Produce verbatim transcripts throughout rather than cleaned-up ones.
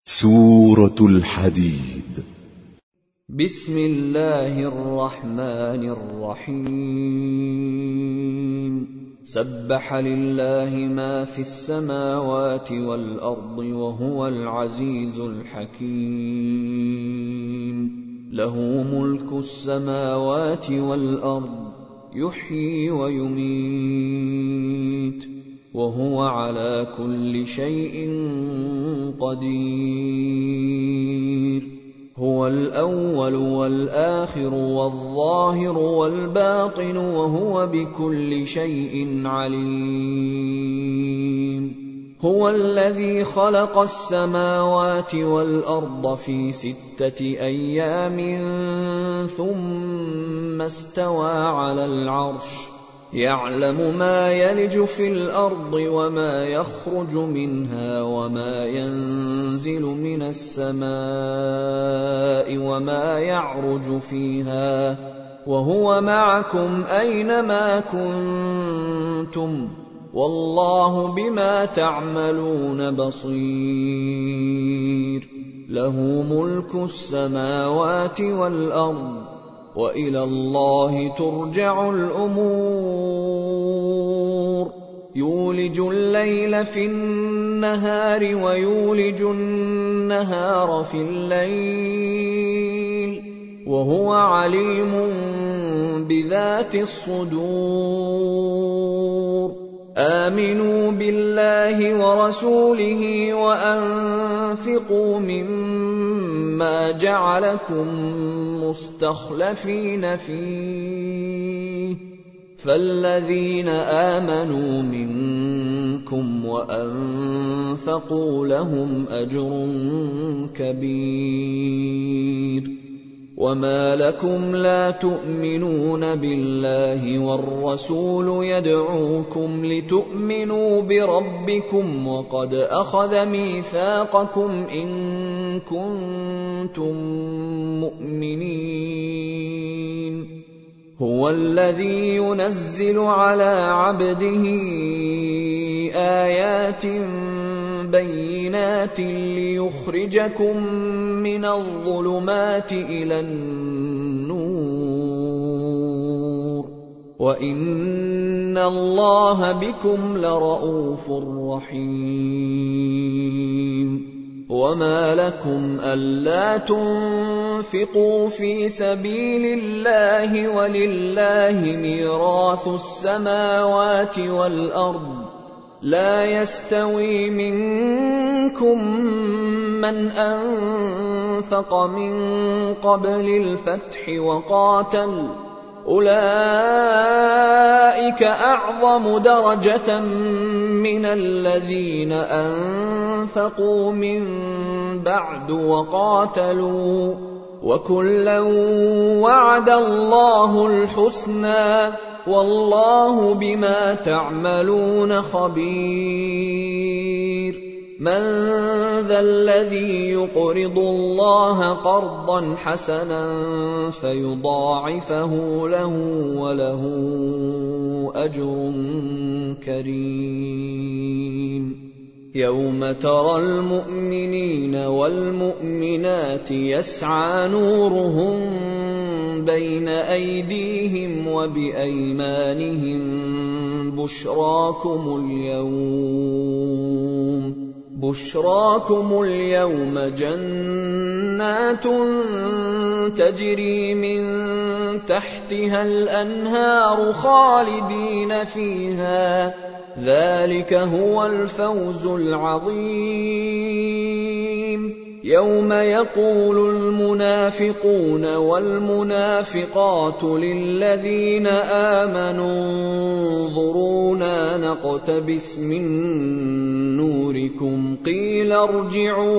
سورة الحديد. بسم الله الرحمن الرحيم. سبح لله ما في السماوات والأرض وهو العزيز الحكيم. له ملك السماوات والأرض، يحيي ويميت، وهو على كل شيء قدير. هو الأول والآخر والظاهر والباطن، وهو بكل شيء عليم. هو الذي خلق السماوات والأرض في ستة أيام ثم استوى على العرش، يعلم ما يلج في الأرض وما يخرج منها وما ينزل من السماء وما يعرج فيها، وهو معكم أينما كنتم، والله بما تعملون بصير. له ملك السماوات والأرض، وإلى الله ترجع الأمور. يولج الليل في النهار ويولج النهار في الليل، وهو عليم بذات الصدور. آمنوا بالله ورسوله وأنفقوا مما جعلكم مستخلفين فيه، فالذين آمنوا منكم وأنفقوا لهم أجر كبير. وما لكم لا تؤمنون بالله والرسول يدعوكم لتؤمنوا بربكم وقد أخذ ميثاقكم إن كنتم مؤمنين. هو الذي ينزل على عبده آيات بينات ليخرجكم من الظلمات إلى النور، وإن الله بكم لرءوف رحيم. وما لكم ألا تنفقوا في سبيل الله ولله ميراث السماوات والأرض، لا يستوي منكم من أنفق من قبل الفتح وقاتل، أولئك أعظم درجة من الذين أنفقوا من بعد وقاتلوا، وكلا وعد الله الحسنى، والله بما تعملون خبير. من ذا الذي يقرض الله قرضا حسنا فيضاعفه له وله أجر كريم. يوم ترى المؤمنين والمؤمنات يسعى نورهم بين أيديهم وبأيمانهم، بشراكم اليوم بشراكم اليوم جنات تجري من تحتها الأنهار خالدين فيها، ذلك هو الفوز العظيم. يوم يقول المنافقون والمنافقات للذين آمنوا انظرونا نقتبس من نوركم، قيل ارجعوا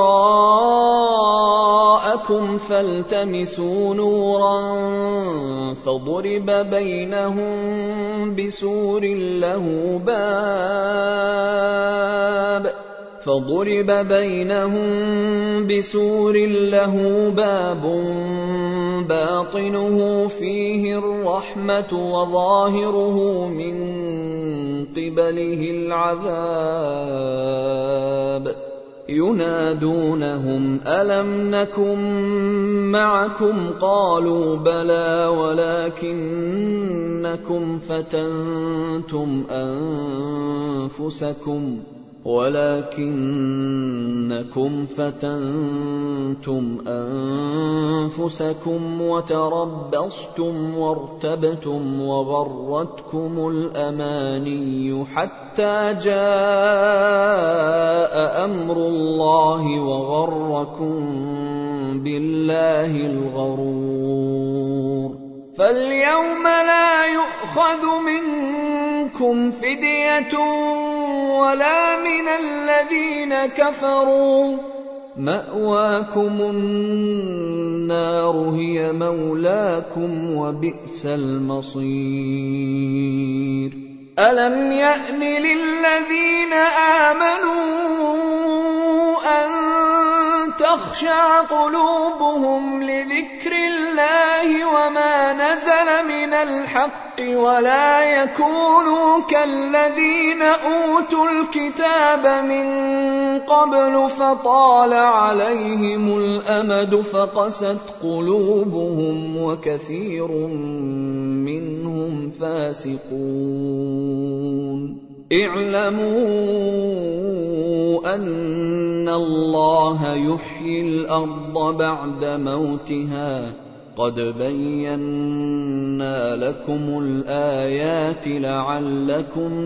وراءكم فالتمسوا نورا فضرب بينهم بسور له باب فضرب بينهم بسور له باب باطنه فيه الرحمة وظاهره من قبله العذاب. ينادونهم ألم نكن معكم قالوا بلى ولكنكم فتنتم أنفسكم ولكنكم فتنتم أنفسكم وتربصتم وارتبتم وغرتكم الأماني حتى جاء أمر الله وغركم بالله الغرور فاليوم لا يؤخذ منكم فدية ولا من الذين كفروا مأواكم النار هي مولاكم وبئس المصير ألم يأن للذين آمنوا أن تخشع قلوبهم لذكر الله وما نزل من الحق ولا يكونوا كالذين أوتوا الكتاب من قبل فطال عليهم الأمد فقست قلوبهم وكثير منهم فاسقون اعلموا أن الله يحيي الأرض بعد موتها قد بينا لكم الآيات لعلكم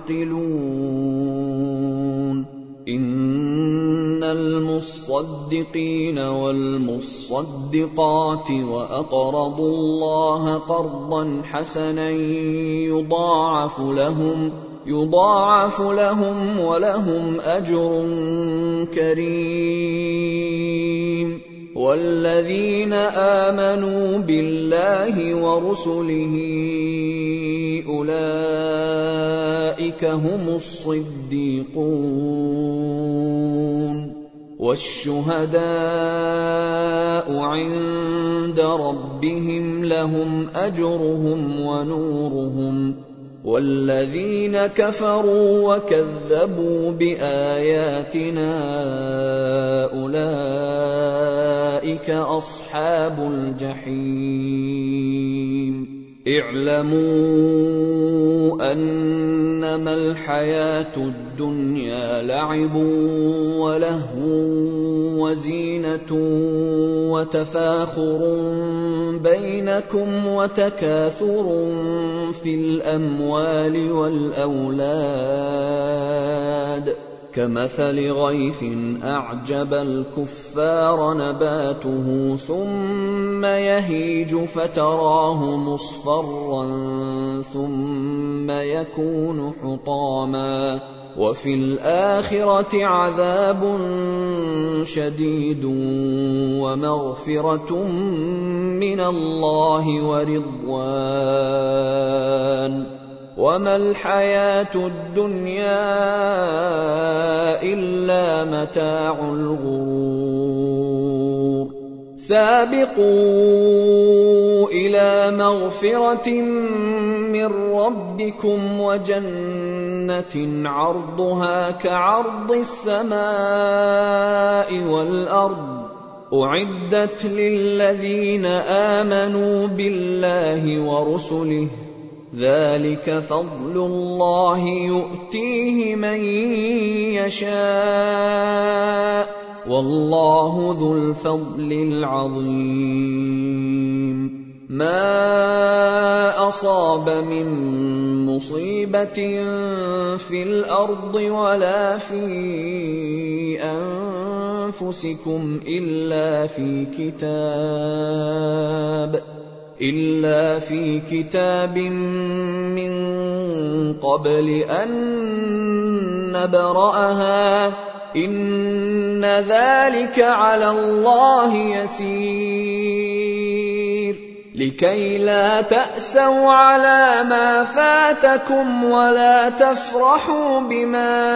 تعقلون إن المصدقين والمصدقات وأقرضوا الله قرضا حسنا يضاعف لهم يضاعف لهم ولهم أجر كريم والذين آمنوا بالله ورسله أولئك هم الصديقون والشهداء عند ربهم لهم أجرهم ونورهم والذين كفروا وكذبوا بآياتنا أولئك أصحاب الجحيم اعلموا أنما الحياة الدنيا لعب ولهو وزينة وتفاخر بينكم وتكاثر في الأموال والأولاد كمثل غيث أعجب الكفار نباته ثم يهيج فتراه مصفرا ثم يكون حطاما وفي الآخرة عذاب شديد ومغفرة من الله ورضوان وما الحياة الدنيا إلا متاع الغرور سابقوا إلى مغفرة من ربكم وجنة عرضها كعرض السماء والأرض أعدت للذين آمنوا بالله ورسله ذلك فضل الله يؤتيه من يشاء والله ذو الفضل العظيم ما أصاب من مصيبة في الأرض ولا في أنفسكم إلا في كتاب إلا في كتاب من قبل أن نبرأها إن ذلك على الله يسير لكي لا تأسوا على ما فاتكم ولا تفرحوا بما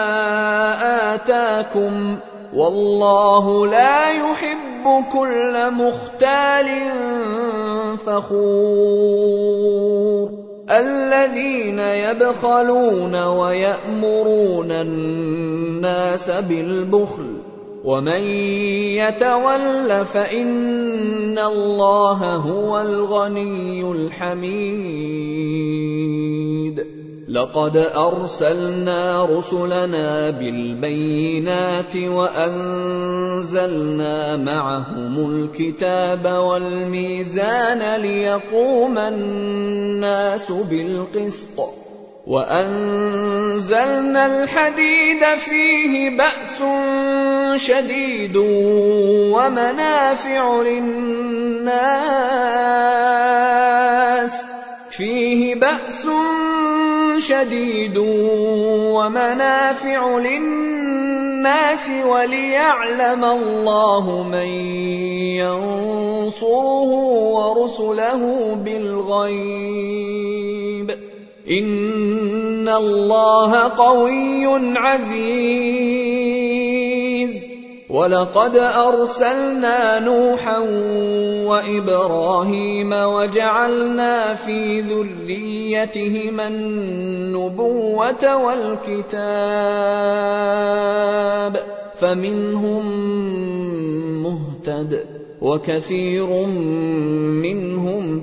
آتاكم والله لا يحب كل مختال فخور الذين يبخلون ويأمرون الناس بالبخل ومن يتول فإن الله هو الغني الحميد. لقد أرسلنا رسلنا بالبينات وأنزلنا معهم الكتاب والميزان ليقوم الناس بالقسط وأنزلنا الحديد فيه بأس شديد ومنافع للناس فيه بأس شديد ومنافع للناس وليعلم الله من ينصره ورسله بالغيب إن الله قوي عزيز. ولقد أرسلنا نوحا وإبراهيم وجعلنا في ذريتهما النبوة والكتاب فمنهم مهتد وكثير منهم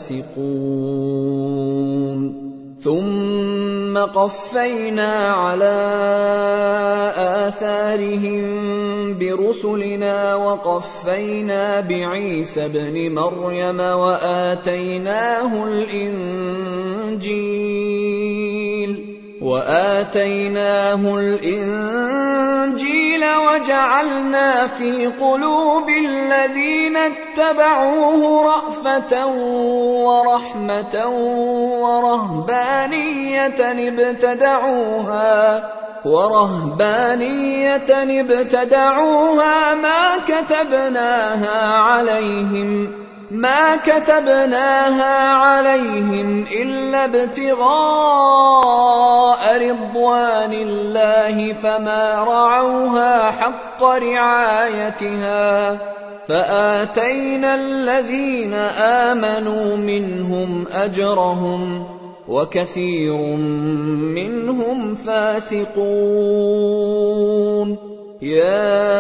فاسقون. ثم قفينا على آثارهم برسلنا وقفينا بعيسى ابن مريم وآتيناه الإنجيل وآتيناه الإنجيل وجعلنا في قلوب الذين اتبعوه رأفة ورحمة ورهبانية ابتدعوها ورهبانية ابتدعوها ما كتبناها عليهم ما كتبناها عليهم إلا ابتغاء رضوان الله فما رعوها حق رعايتها فآتينا الذين آمنوا منهم أجرهم وكثير منهم فاسقون. يا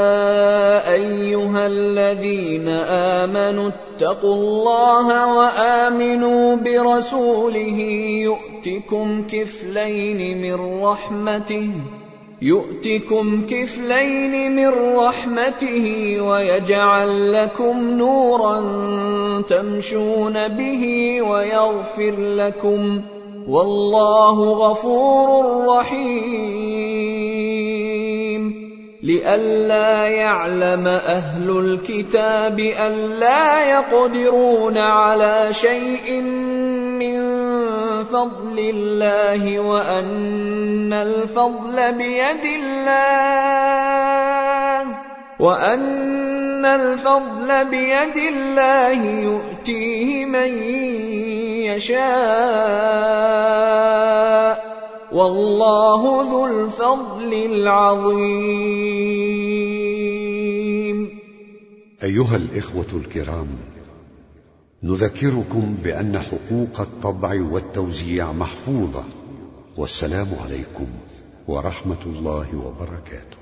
أيها الذين آمنوا اتقوا الله وآمنوا برسوله يؤتكم كفلين من رحمته يؤتكم كفلين من رحمته ويجعل لكم نورا تمشون به ويغفر لكم والله غفور رحيم. لئلا يعلم أهل الكتاب ألا يقدرون على شيء من فضل الله وأن الفضل بيد الله وأن الفضل بيد الله يؤتيه من يشاء والله ذو الفضل العظيم. أيها الإخوة الكرام، نذكركم بأن حقوق الطبع والتوزيع محفوظة. والسلام عليكم ورحمة الله وبركاته.